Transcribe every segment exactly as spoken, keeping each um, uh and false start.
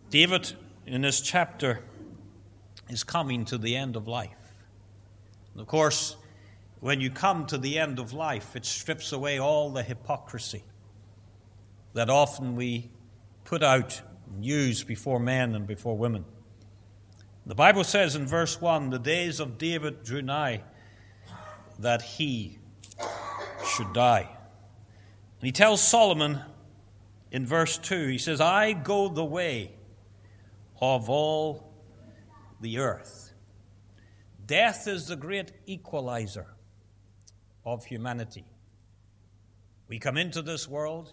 David, in this chapter, is coming to the end of life. And of course, when you come to the end of life, it strips away all the hypocrisy that often we put out and use before men and before women. The Bible says in verse one, the days of David drew nigh that he should die. And he tells Solomon in verse two, he says, I go the way of all the earth. Death is the great equalizer of humanity. We come into this world,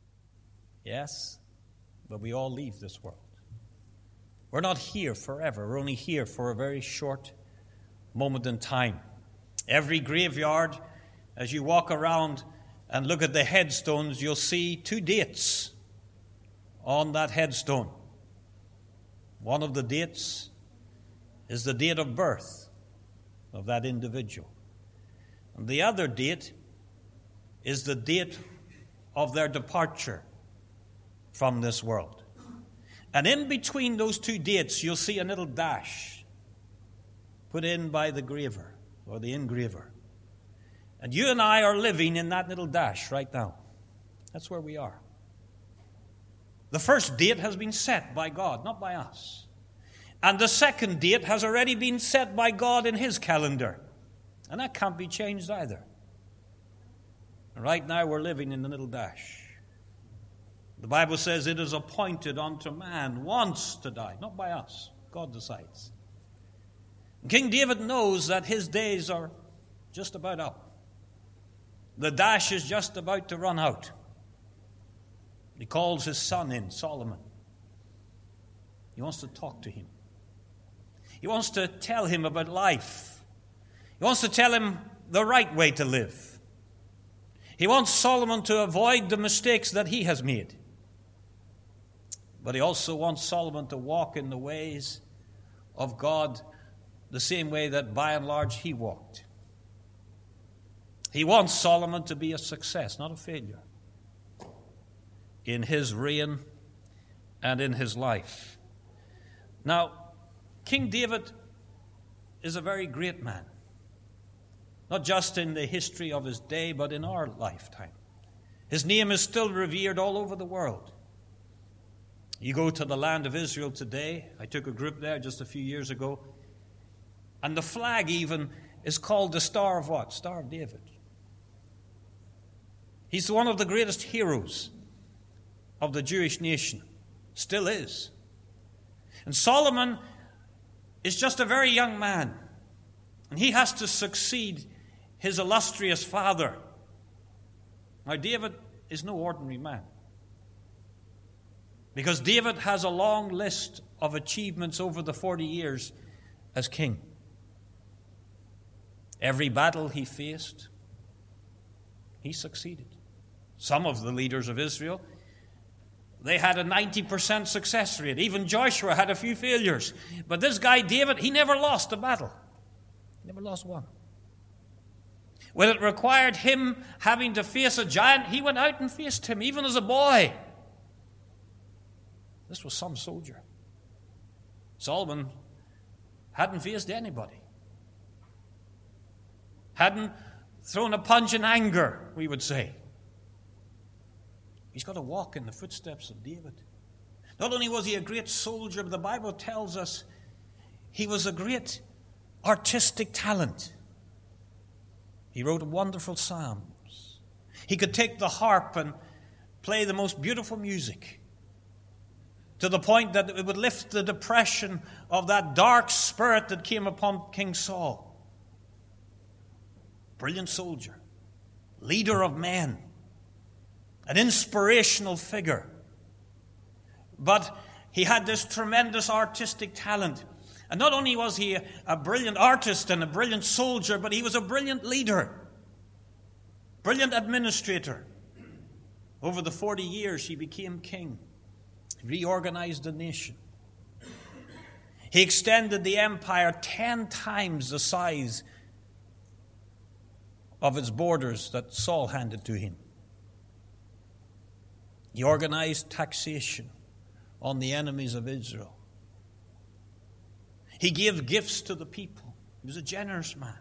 yes, but we all leave this world. We're not here forever. We're only here for a very short moment in time. Every graveyard, as you walk around and look at the headstones, you'll see two dates on that headstone. One of the dates is the date of birth of that individual. And the other date is the date of their departure from this world. And in between those two dates, you'll see a little dash put in by the graver or the engraver. And you and I are living in that little dash right now. That's where we are. The first date has been set by God, not by us. And the second date has already been set by God in His calendar. And that can't be changed either. Right now we're living in the little dash. The Bible says it is appointed unto man once to die, not by us. God decides. King David knows that his days are just about up. The dash is just about to run out. He calls his son in, Solomon. He wants to talk to him. He wants to tell him about life. He wants to tell him the right way to live. He wants Solomon to avoid the mistakes that he has made. But he also wants Solomon to walk in the ways of God the same way that by and large he walked. He wants Solomon to be a success, not a failure, in his reign and in his life. Now, King David is a very great man, not just in the history of his day, but in our lifetime. His name is still revered all over the world. You go to the land of Israel today. I took a group there just a few years ago. And the flag even is called the Star of what? Star of David. He's one of the greatest heroes of the Jewish nation. Still is. And Solomon is just a very young man. And he has to succeed his illustrious father. Now, David is no ordinary man. Because David has a long list of achievements over the forty years as king. Every battle he faced, he succeeded. Some of the leaders of Israel, they had a ninety percent success rate. Even Joshua had a few failures. But this guy, David, he never lost a battle. He never lost one. When it required him having to face a giant, he went out and faced him, even as a boy. This was some soldier. Solomon hadn't faced anybody. Hadn't thrown a punch in anger, we would say. He's got to walk in the footsteps of David. Not only was he a great soldier, but the Bible tells us he was a great artistic talent. He wrote wonderful psalms. He could take the harp and play the most beautiful music, to the point that it would lift the depression of that dark spirit that came upon King Saul. Brilliant soldier, leader of men, an inspirational figure. But he had this tremendous artistic talent. And not only was he a brilliant artist and a brilliant soldier, but he was a brilliant leader, brilliant administrator. Over the forty years he became king. Reorganized the nation. He extended the empire ten times the size of its borders that Saul handed to him. He organized taxation on the enemies of Israel. He gave gifts to the people. He was a generous man.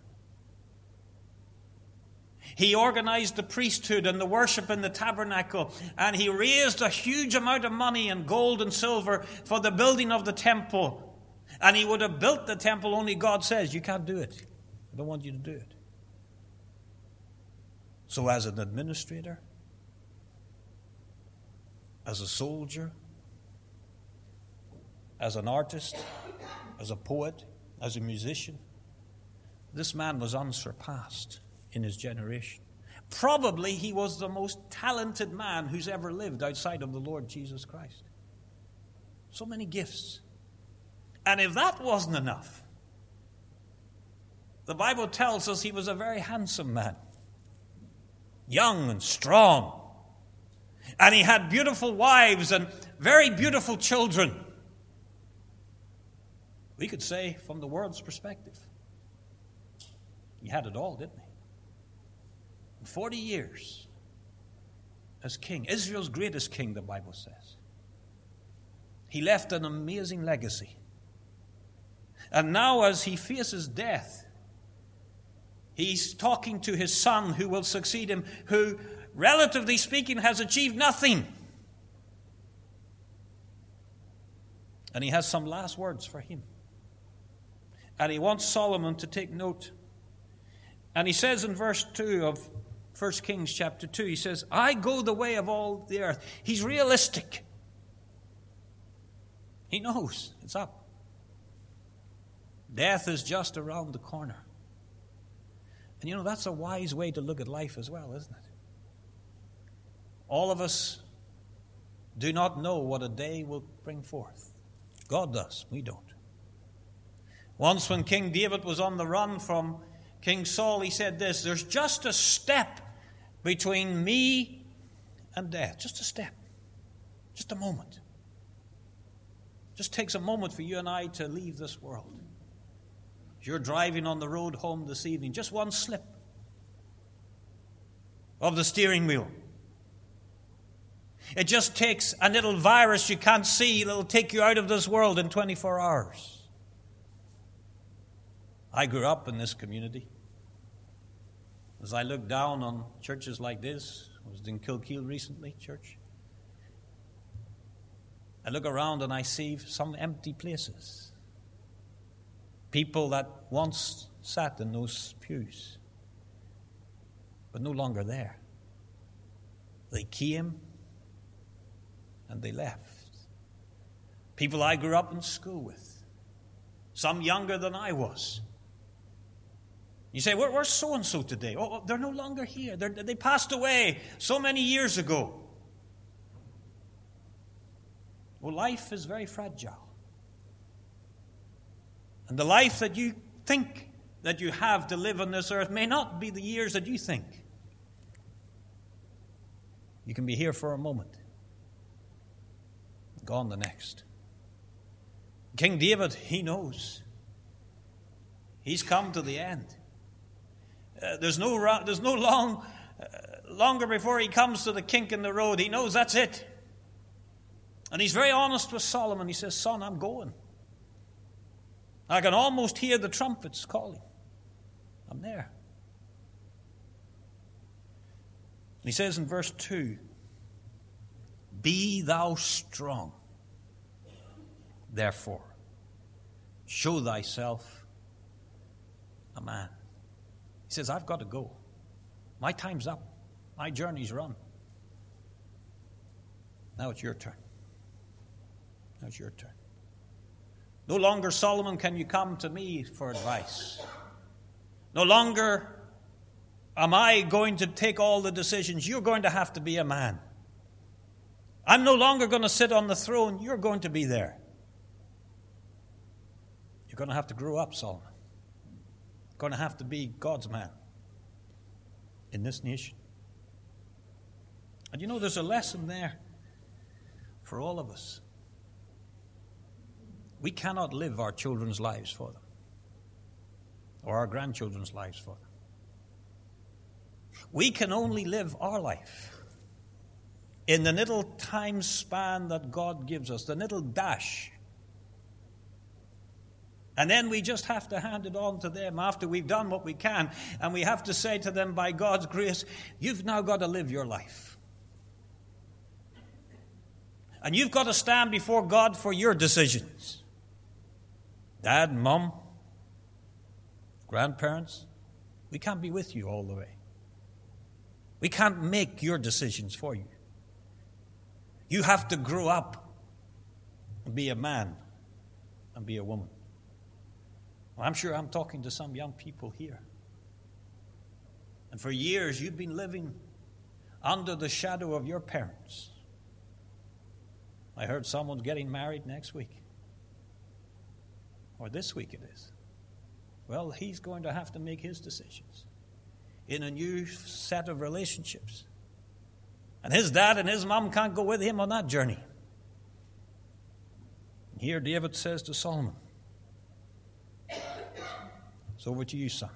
He organized the priesthood and the worship in the tabernacle, and he raised a huge amount of money and gold and silver for the building of the temple. And he would have built the temple, only God says, you can't do it. I don't want you to do it. So as an administrator, as a soldier, as an artist, as a poet, as a musician, this man was unsurpassed in his generation. Probably he was the most talented man who's ever lived outside of the Lord Jesus Christ. So many gifts. And if that wasn't enough, the Bible tells us he was a very handsome man, young and strong. And he had beautiful wives and very beautiful children. We could say, from the world's perspective, he had it all, didn't he? Forty years as king, Israel's greatest king, the Bible says. He left an amazing legacy. And now as he faces death, he's talking to his son who will succeed him, who, relatively speaking, has achieved nothing. And he has some last words for him. And he wants Solomon to take note. And he says in verse two of First Kings chapter two, he says, I go the way of all the earth. He's realistic. He knows it's up. Death is just around the corner. And you know, that's a wise way to look at life as well, isn't it? All of us do not know what a day will bring forth. God does. We don't. Once when King David was on the run from King Saul, he said this, there's just a step between me and death. Just a step. Just a moment. It just takes a moment for you and I to leave this world. As you're driving on the road home this evening, just one slip of the steering wheel. It just takes a little virus you can't see that'll take you out of this world in twenty-four hours. I grew up in this community. As I look down on churches like this, I was in Kilkeel recently, church. I look around and I see some empty places. People that once sat in those pews, but no longer there. They came and they left. People I grew up in school with, some younger than I was. You say, Where, where's so-and-so today? Oh, they're no longer here. They're, they passed away so many years ago. Well, life is very fragile. And the life that you think that you have to live on this earth may not be the years that you think. You can be here for a moment, gone the next. King David, he knows. He's come to the end. Uh, there's no there's no long uh, longer before he comes to the kink in the road. He knows that's it. And he's very honest with Solomon. He says, son, I'm going. I can almost hear the trumpets calling. I'm there. And he says in verse two, be thou strong, therefore, show thyself a man. He says, I've got to go. My time's up. My journey's run. Now it's your turn. Now it's your turn. No longer, Solomon, can you come to me for advice. No longer am I going to take all the decisions. You're going to have to be a man. I'm no longer going to sit on the throne. You're going to be there. You're going to have to grow up, Solomon. You're going to have to be God's man in this nation. And you know, there's a lesson there for all of us. We cannot live our children's lives for them, or our grandchildren's lives for them. We can only live our life. in the little time span that God gives us, the little dash. And then we just have to hand it on to them after we've done what we can. And we have to say to them, by God's grace, you've now got to live your life. And you've got to stand before God for your decisions. Dad, Mom, grandparents, we can't be with you all the way. We can't make your decisions for you. You have to grow up and be a man and be a woman. Well, I'm sure I'm talking to some young people here. And for years you've been living under the shadow of your parents. I heard someone's getting married next week. Or this week it is. Well, he's going to have to make his decisions in a new set of relationships. And his dad and his mom can't go with him on that journey. And here David says to Solomon, it's over to you, son.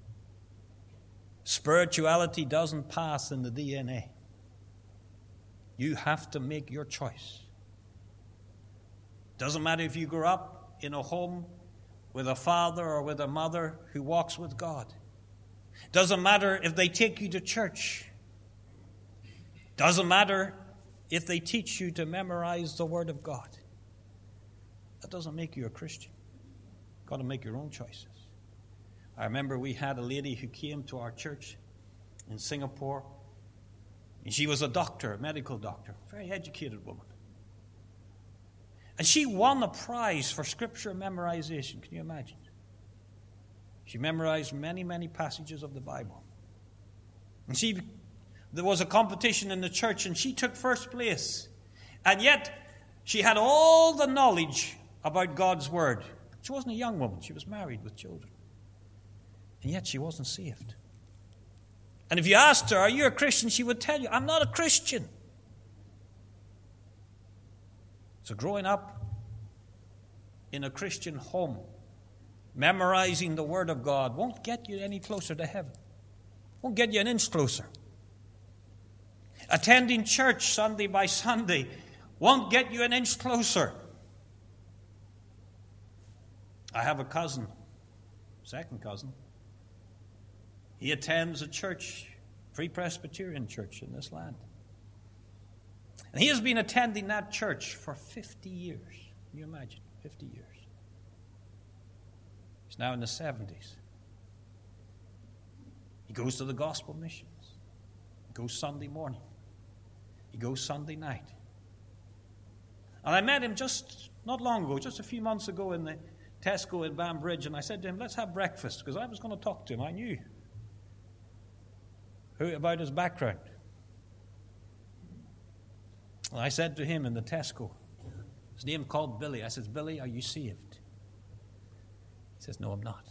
Spirituality doesn't pass in the D N A. You have to make your choice. Doesn't matter if you grew up in a home with a father or with a mother who walks with God. Doesn't matter if they take you to church. Doesn't matter if they teach you to memorize the Word of God. That doesn't make you a Christian. You've got to make your own choices. I remember we had a lady who came to our church in Singapore. And she was a doctor, a medical doctor, a very educated woman. And she won a prize for scripture memorization. Can you imagine? She memorized many, many passages of the Bible. And she, there was a competition in the church, and she took first place. And yet, she had all the knowledge about God's Word. She wasn't a young woman. She was married with children. And yet, she wasn't saved. And if you asked her, are you a Christian? She would tell you, I'm not a Christian. So growing up in a Christian home, memorizing the Word of God won't get you any closer to heaven. Won't get you an inch closer. Attending church Sunday by Sunday won't get you an inch closer. I have a cousin, second cousin. He attends a church, Free Presbyterian church in this land. And he has been attending that church for fifty years. Can you imagine? fifty years. He's now in the seventies. He goes to the gospel missions. He goes Sunday morning. He goes Sunday night. And I met him just not long ago, just a few months ago in the Tesco in Banbridge, and I said to him, let's have breakfast, because I was going to talk to him. I knew who about his background. And I said to him in the Tesco, his name called Billy. I said, Billy, are you saved? He says, no, I'm not.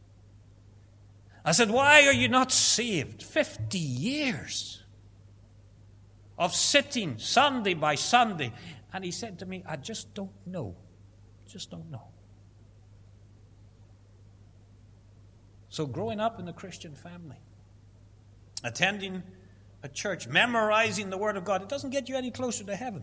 I said, why are you not saved? Fifty years of sitting Sunday by Sunday. And he said to me, I just don't know. Just don't know. So growing up in a Christian family, attending a church, memorizing the Word of God, it doesn't get you any closer to heaven.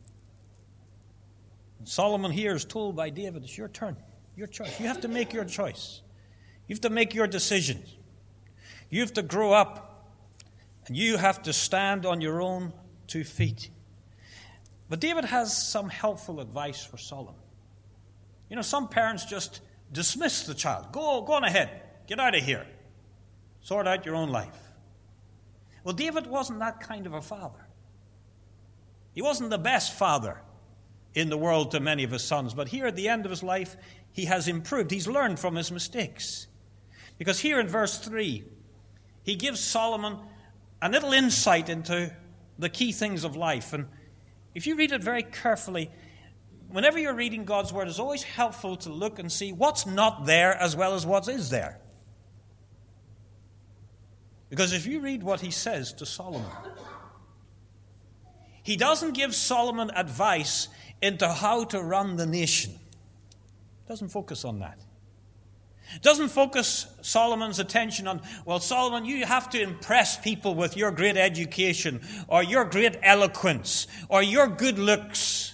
And Solomon here is told by David, it's your turn, your choice. You have to make your choice. You have to make your decisions. You have to grow up, and you have to stand on your own two feet. But David has some helpful advice for Solomon. You know, some parents just dismiss the child. Go, go on ahead. Get out of here. Sort out your own life. Well, David wasn't that kind of a father. He wasn't the best father in the world to many of his sons. But here at the end of his life, he has improved. He's learned from his mistakes. Because here in verse three, he gives Solomon a little insight into the key things of life. And if you read it very carefully, whenever you're reading God's Word, it's always helpful to look and see what's not there as well as what is there. Because if you read what he says to Solomon, he doesn't give Solomon advice into how to run the nation. He doesn't focus on that. Doesn't focus Solomon's attention on, well, Solomon, you have to impress people with your great education or your great eloquence or your good looks.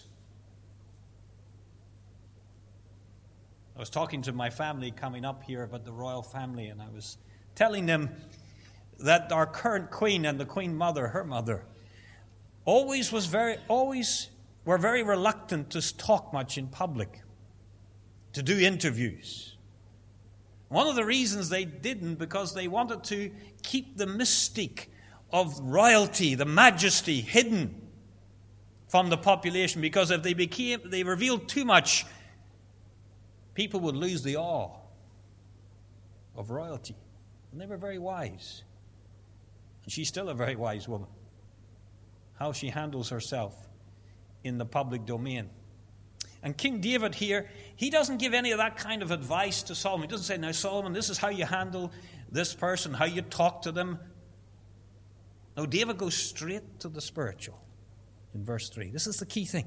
I was talking to my family coming up here about the royal family, and I was telling them that our current queen and the queen mother, her mother, always was very, always were very reluctant to talk much in public, to do interviews. One of the reasons they didn't, because they wanted to keep the mystique of royalty, the majesty, hidden from the population. Because if they became, they revealed too much, people would lose the awe of royalty. And they were very wise. And she's still a very wise woman. How she handles herself in the public domain. And King David here, he doesn't give any of that kind of advice to Solomon. He doesn't say, now Solomon, this is how you handle this person, how you talk to them. No, David goes straight to the spiritual in verse three. This is the key thing.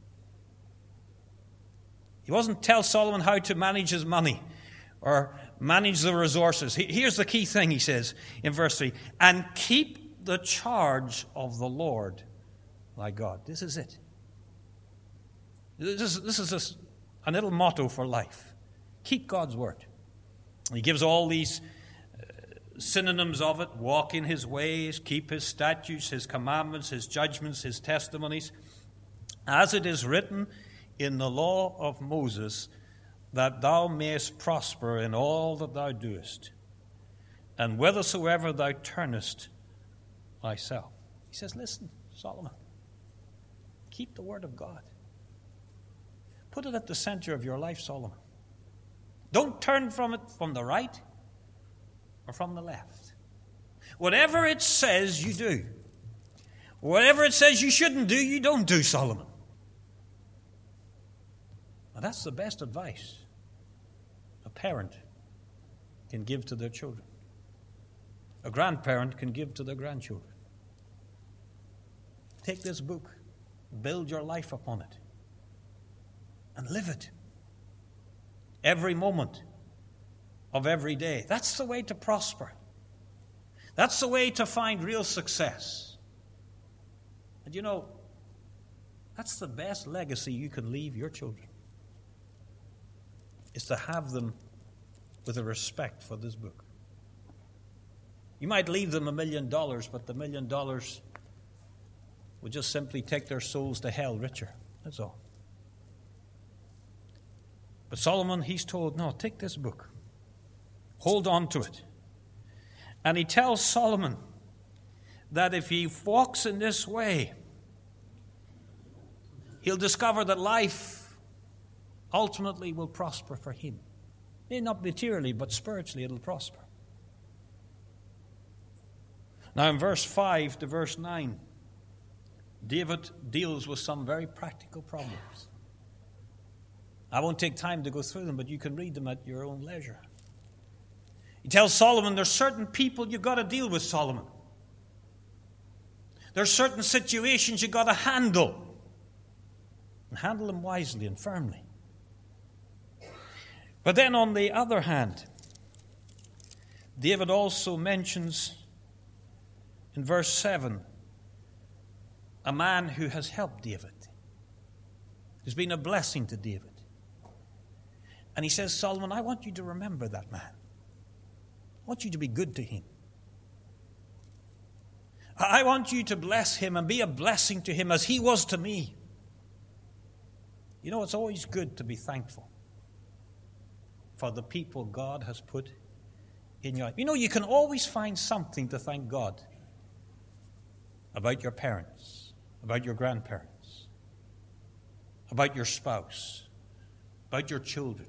He wasn't tell Solomon how to manage his money or manage the resources. Here's the key thing, he says in verse three. And keep the charge of the Lord thy God. This is it. This is, this is a, a little motto for life. Keep God's word. He gives all these uh, synonyms of it. Walk in his ways, keep his statutes, his commandments, his judgments, his testimonies. As it is written in the law of Moses, that thou mayest prosper in all that thou doest, and whithersoever thou turnest thyself. He says, listen, Solomon, keep the word of God. Put it at the center of your life, Solomon. Don't turn from it from the right or from the left. Whatever it says, you do. Whatever it says you shouldn't do, you don't do, Solomon. Now, that's the best advice a parent can give to their children. A grandparent can give to their grandchildren. Take this book, build your life upon it, and live it. Every moment of every day. That's the way to prosper. That's the way to find real success. And you know, that's the best legacy you can leave your children, is to have them with a respect for this book. You might leave them a million dollars, but the million dollars will just simply take their souls to hell richer. That's all. But Solomon, he's told, no, take this book. Hold on to it. And he tells Solomon that if he walks in this way, he'll discover that life ultimately will prosper for him. Maybe not materially, but spiritually it'll prosper. Now in verse five to verse nine, David deals with some very practical problems. I won't take time to go through them, but you can read them at your own leisure. He tells Solomon there's certain people you've got to deal with, Solomon. There's certain situations you've got to handle. And handle them wisely and firmly. But then on the other hand, David also mentions in verse seven a man who has helped David, who's been a blessing to David. And he says, Solomon, I want you to remember that man. I want you to be good to him. I want you to bless him and be a blessing to him as he was to me. You know, it's always good to be thankful for the people God has put in your life. You know, you can always find something to thank God about your parents, about your grandparents, about your spouse, about your children,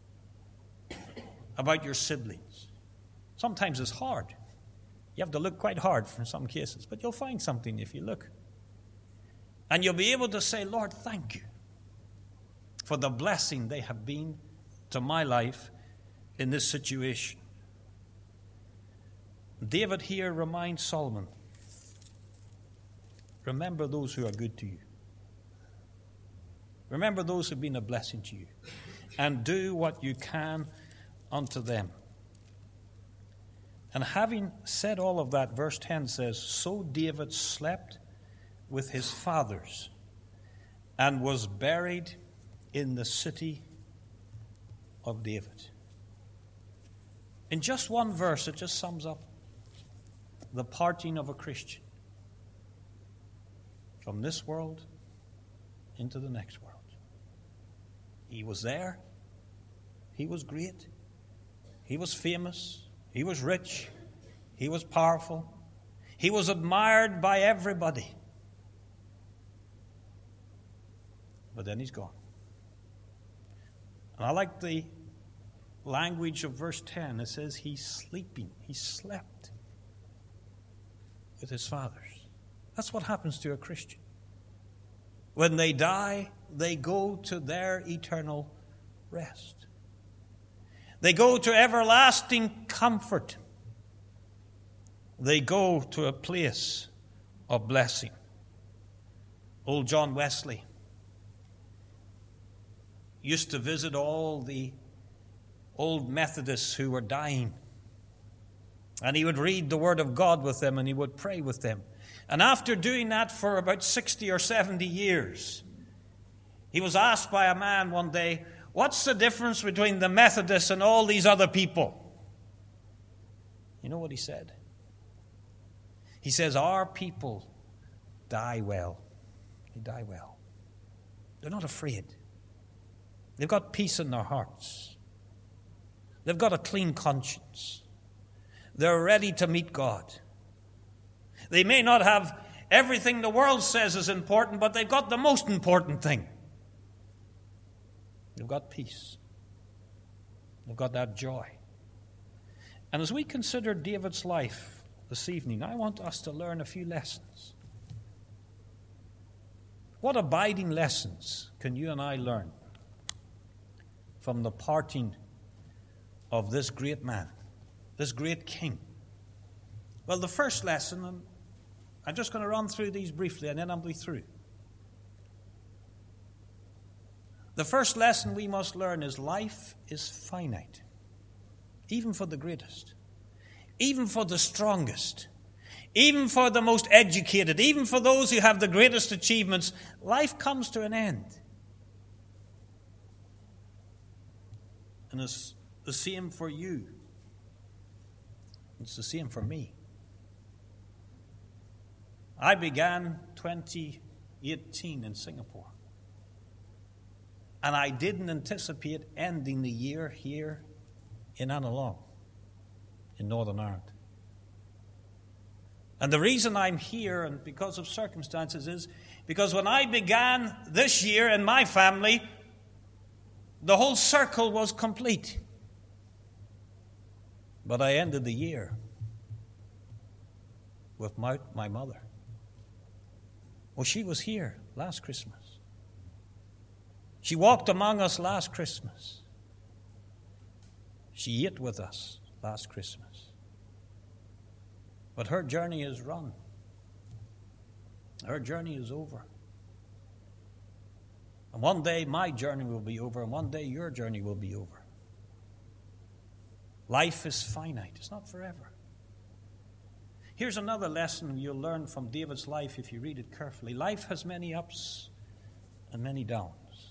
about your siblings. Sometimes it's hard. You have to look quite hard for some cases, but you'll find something if you look. And you'll be able to say, Lord, thank you for the blessing they have been to my life in this situation. David here reminds Solomon, remember those who are good to you. Remember those who have been a blessing to you. And do what you can unto them. And having said all of that, verse ten says, so David slept with his fathers and was buried in the city of David. In just one verse, it just sums up the parting of a Christian from this world into the next world. He was there. He was great. He was famous. He was rich. He was powerful. He was admired by everybody. But then he's gone. And I like the language of verse ten. It says he's sleeping. He slept with his fathers. That's what happens to a Christian. When they die, they go to their eternal rest. They go to everlasting comfort. They go to a place of blessing. Old John Wesley used to visit all the old Methodists who were dying. And he would read the Word of God with them and he would pray with them. And after doing that for about sixty or seventy years, he was asked by a man one day, what's the difference between the Methodists and all these other people? You know what he said? He says, our people die well. They die well. They're not afraid. They've got peace in their hearts. They've got a clean conscience. They're ready to meet God. They may not have everything the world says is important, but they've got the most important thing. They've got peace. They've got that joy. And as we consider David's life this evening, I want us to learn a few lessons. What abiding lessons can you and I learn from the parting of this great man, this great king? Well, the first lesson, and I'm just going to run through these briefly and then I'll be through. The first lesson we must learn is life is finite, even for the greatest, even for the strongest, even for the most educated, even for those who have the greatest achievements. Life comes to an end. And it's the same for you. It's the same for me. I began twenty eighteen in Singapore. And I didn't anticipate ending the year here in Annalong, in Northern Ireland. And the reason I'm here, and because of circumstances, is because when I began this year in my family, the whole circle was complete. But I ended the year with my, my mother. Well, she was here last Christmas. She walked among us last Christmas. She ate with us last Christmas. But her journey is run. Her journey is over. And one day my journey will be over, and one day your journey will be over. Life is finite. It's not forever. Here's another lesson you'll learn from David's life if you read it carefully. Life has many ups and many downs.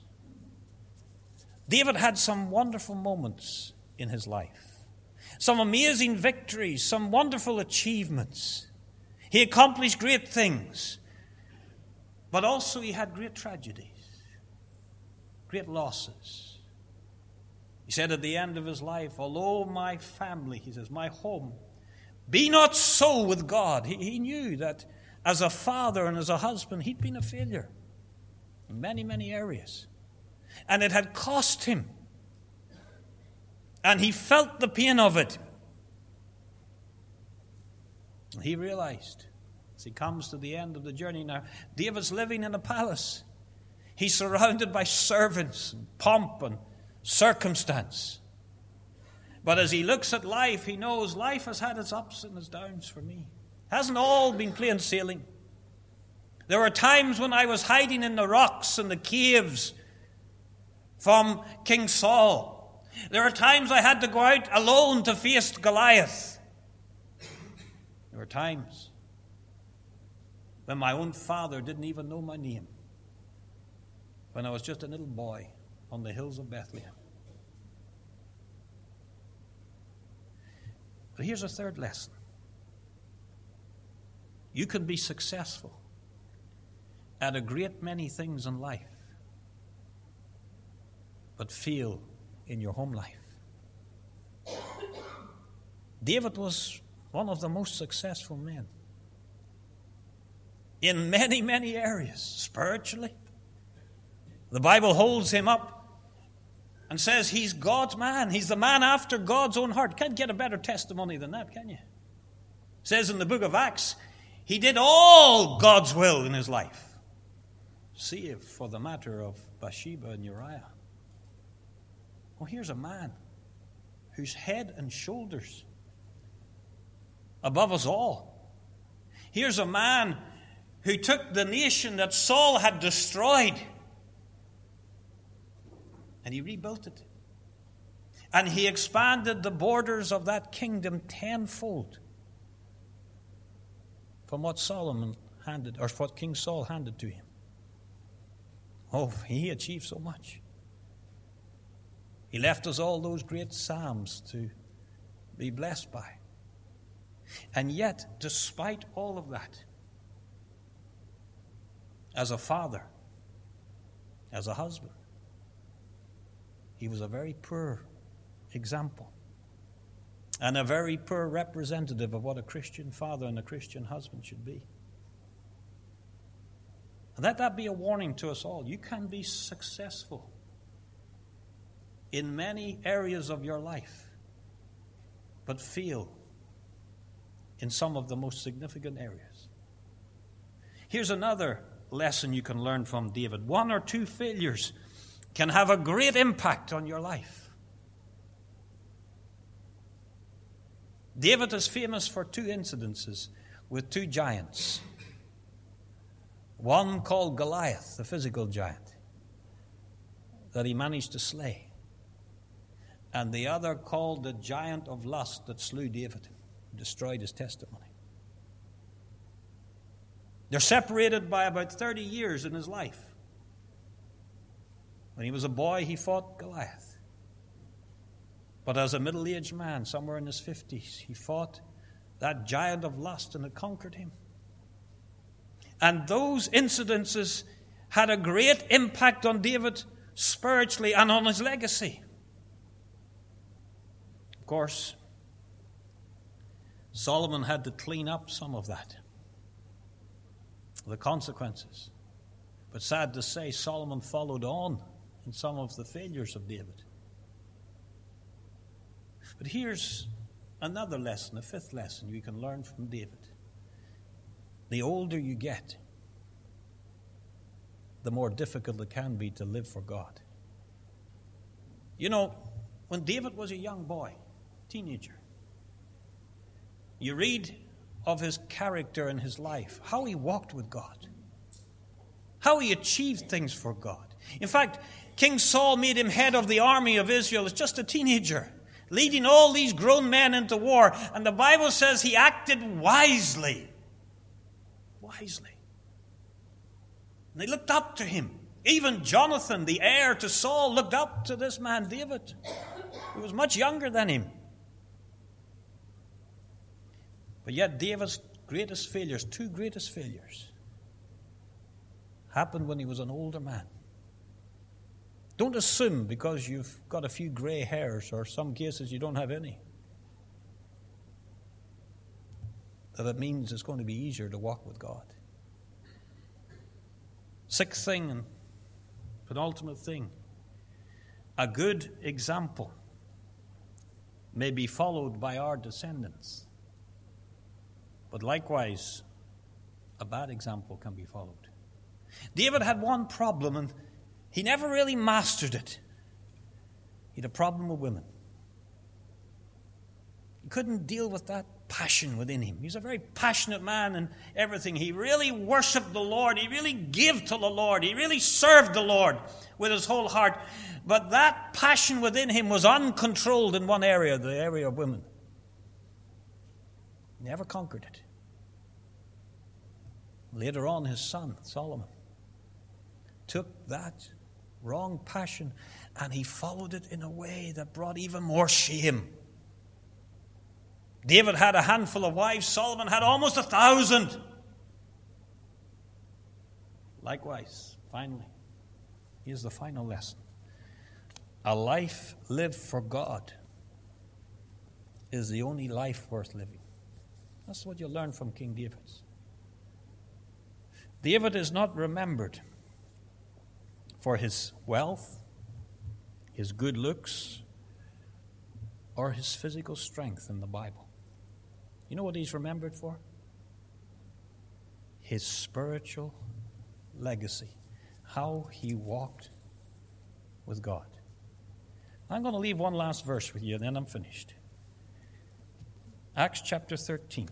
David had some wonderful moments in his life. Some amazing victories, some wonderful achievements. He accomplished great things. But also he had great tragedies, great losses. He said at the end of his life, although my family, he says, my home, be not so with God. He, he knew that as a father and as a husband, he'd been a failure in many, many areas. And it had cost him. And he felt the pain of it. He realized, as he comes to the end of the journey now, David's living in a palace. He's surrounded by servants and pomp and circumstance. But as he looks at life, he knows life has had its ups and its downs for me. It hasn't all been plain sailing. There were times when I was hiding in the rocks and the caves from King Saul. There are times I had to go out alone to face Goliath. There were times when my own father didn't even know my name, when I was just a little boy on the hills of Bethlehem. But here's a third lesson. You can be successful at a great many things in life, but fail in your home life. David was one of the most successful men in many, many areas, spiritually. The Bible holds him up and says he's God's man. He's the man after God's own heart. Can't get a better testimony than that, can you? It says in the book of Acts, he did all God's will in his life, save for the matter of Bathsheba and Uriah. Well, here's a man who's head and shoulders above us all. Here's a man who took the nation that Saul had destroyed and he rebuilt it. And he expanded the borders of that kingdom tenfold from what Solomon handed, or what King Saul handed to him. Oh, he achieved so much. He left us all those great psalms to be blessed by. And yet, despite all of that, as a father, as a husband, he was a very poor example and a very poor representative of what a Christian father and a Christian husband should be. And let that be a warning to us all. You can be successful in many areas of your life, but fail in some of the most significant areas. Here's another lesson you can learn from David. One or two failures can have a great impact on your life. David is famous for two incidences with two giants. One called Goliath, the physical giant, that he managed to slay. And the other called the giant of lust that slew David, destroyed his testimony. They're separated by about thirty years in his life. When he was a boy, he fought Goliath. But as a middle-aged man, somewhere in his fifties, he fought that giant of lust and it conquered him. And those incidences had a great impact on David spiritually and on his legacy. Of course, Solomon had to clean up some of that, the consequences. But sad to say, Solomon followed on in some of the failures of David. But here's another lesson, a fifth lesson you can learn from David. The older you get, the more difficult it can be to live for God. You know, when David was a young boy, teenager, you read of his character and his life, how he walked with God, how he achieved things for God. In fact, King Saul made him head of the army of Israel as just a teenager, leading all these grown men into war. And the Bible says he acted wisely. Wisely. And they looked up to him. Even Jonathan, the heir to Saul, looked up to this man, David, who was much younger than him. But yet David's greatest failures, two greatest failures, happened when he was an older man. Don't assume because you've got a few gray hairs, or some cases you don't have any, that it means it's going to be easier to walk with God. Sixth thing and penultimate thing, a good example may be followed by our descendants, but likewise a bad example can be followed. David had one problem, and he never really mastered it. He had a problem with women. He couldn't deal with that passion within him. He's a very passionate man in everything. He really worshipped the Lord. He really gave to the Lord. He really served the Lord with his whole heart. But that passion within him was uncontrolled in one area, the area of women. He never conquered it. Later on, his son, Solomon, took that wrong passion and he followed it in a way that brought even more shame. David had a handful of wives. Solomon had almost a thousand. Likewise, finally, here's the final lesson. A life lived for God is the only life worth living. That's what you learn from King David. David is not remembered for his wealth, his good looks, or his physical strength in the Bible. You know what he's remembered for? His spiritual legacy, how he walked with God. I'm going to leave one last verse with you, and then I'm finished. Acts chapter thirteen.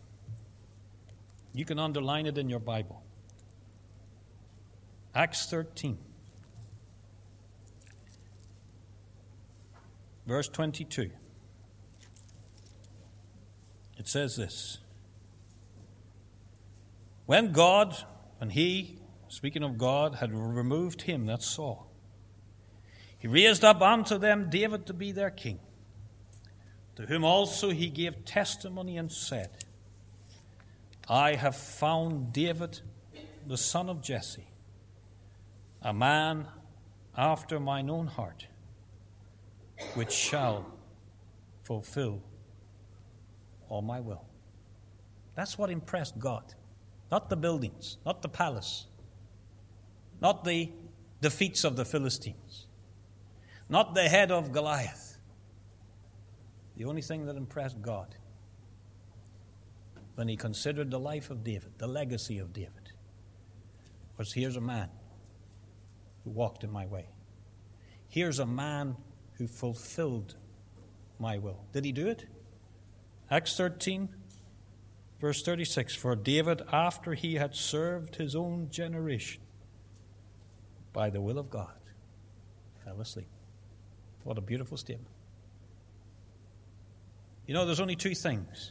You can underline it in your Bible. Acts thirteen. Verse twenty-two. It says this. When God, when he, speaking of God, had removed him, that's Saul, he raised up unto them David to be their king, to whom also he gave testimony and said, I have found David, the son of Jesse, a man after mine own heart, which shall fulfill all my will. That's what impressed God. Not the buildings, not the palace, not the defeats of the Philistines, not the head of Goliath. The only thing that impressed God when he considered the life of David, the legacy of David, was here's a man who walked in my way. Here's a man who fulfilled my will. Did he do it? Acts thirteen, verse thirty-six. For David, after he had served his own generation, by the will of God, fell asleep. What a beautiful statement. You know, there's only two things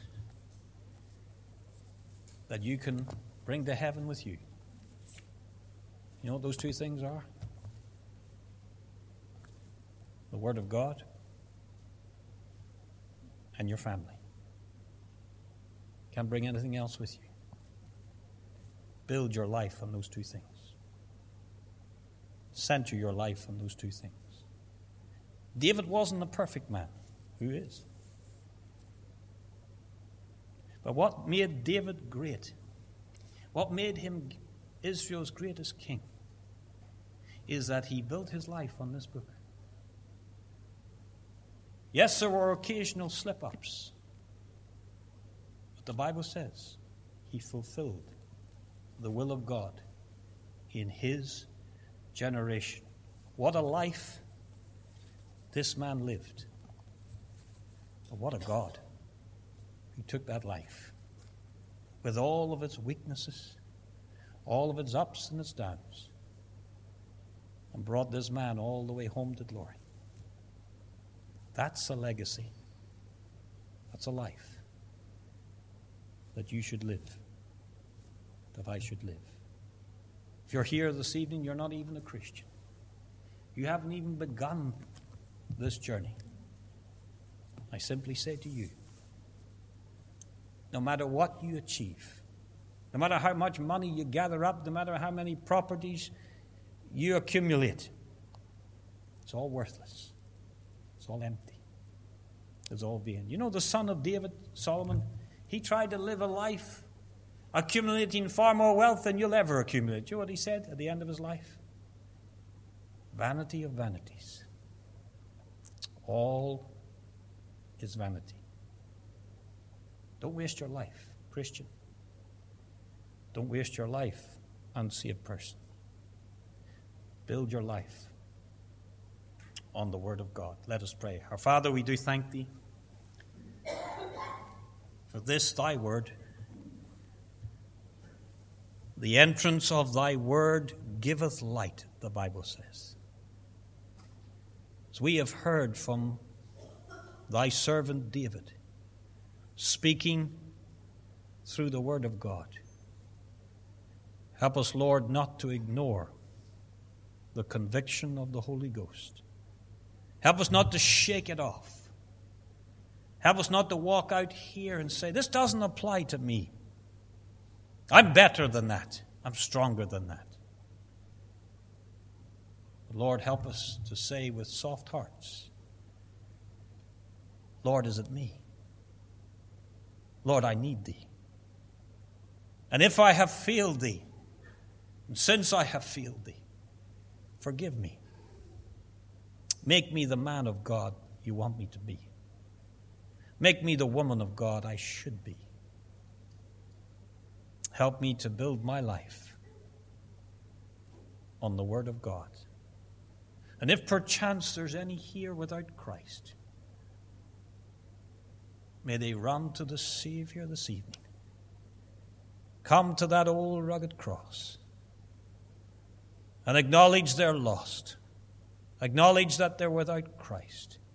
that you can bring to heaven with you. You know what those two things are? The Word of God and your family. Can't bring anything else with you. Build your life on those two things. Center your life on those two things. David wasn't a perfect man. Who is? But what made David great, what made him Israel's greatest king, is that he built his life on this book. Yes, there were occasional slip-ups. But the Bible says he fulfilled the will of God in his generation. What a life this man lived. But what a God who took that life with all of its weaknesses, all of its ups and its downs, and brought this man all the way home to glory. That's a legacy. That's a life that you should live, that I should live. If you're here this evening, you're not even a Christian. You haven't even begun this journey. I simply say to you, no matter what you achieve, no matter how much money you gather up, no matter how many properties you accumulate, it's all worthless. It's all empty. It's all vain. You know, the son of David, Solomon, he tried to live a life accumulating far more wealth than you'll ever accumulate. Do you know what he said at the end of his life? Vanity of vanities. All is vanity. Don't waste your life, Christian. Don't waste your life, unsaved person. Build your life on the Word of God. Let us pray. Our Father, we do thank Thee For this thy word, the entrance of thy word giveth light, the Bible says. As we have heard from thy servant David, speaking through the word of God, help us, Lord, not to ignore the conviction of the Holy Ghost. Help us not to shake it off. Help us not to walk out here and say, this doesn't apply to me. I'm better than that. I'm stronger than that. But Lord, help us to say with soft hearts, Lord, is it me? Lord, I need thee. And if I have failed thee, and since I have failed thee, forgive me. Make me the man of God you want me to be. Make me the woman of God I should be. Help me to build my life on the Word of God. And if perchance there's any here without Christ, may they run to the Savior this evening. Come to that old rugged cross and acknowledge they're lost. Acknowledge that they're without Christ.